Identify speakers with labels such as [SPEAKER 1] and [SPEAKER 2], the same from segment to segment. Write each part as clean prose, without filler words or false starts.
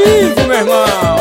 [SPEAKER 1] vivo, meu irmão.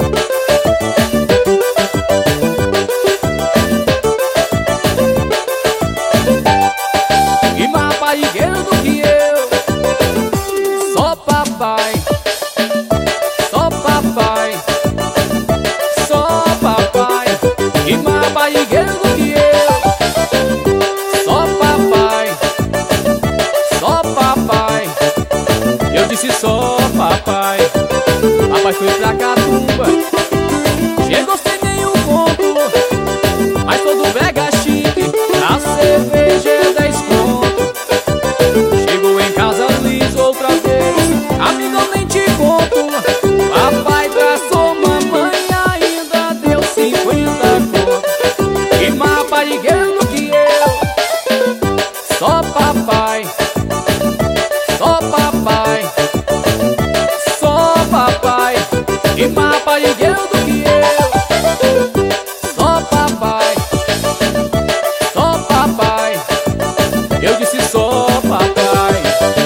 [SPEAKER 1] E mais raparigueiro do que eu, só papai, só papai, só papai. E mais raparigueiro do que eu, só papai, só papai. Eu disse só papai. Papai foi pra Catumba, chegou sem nenhum conto, mas todo brega chique, a cerveja é 10 conto. Chegou em casa liso outra vez, amigo eu nem te conto. Papai traçou mamãe, ainda deu 50 conto. E mais raparigueiro do que eu, só papai, só papai, só papai. E mais raparigueiro do que eu, só papai, só papai. Eu disse só papai.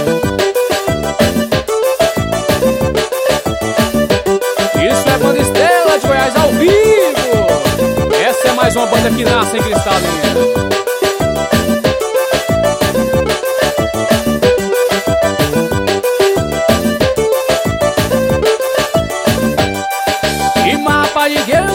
[SPEAKER 1] Isso é Banda Estrela de Goiás ao vivo. Essa é mais uma banda que nasce em Cristalina. E mais raparigueiro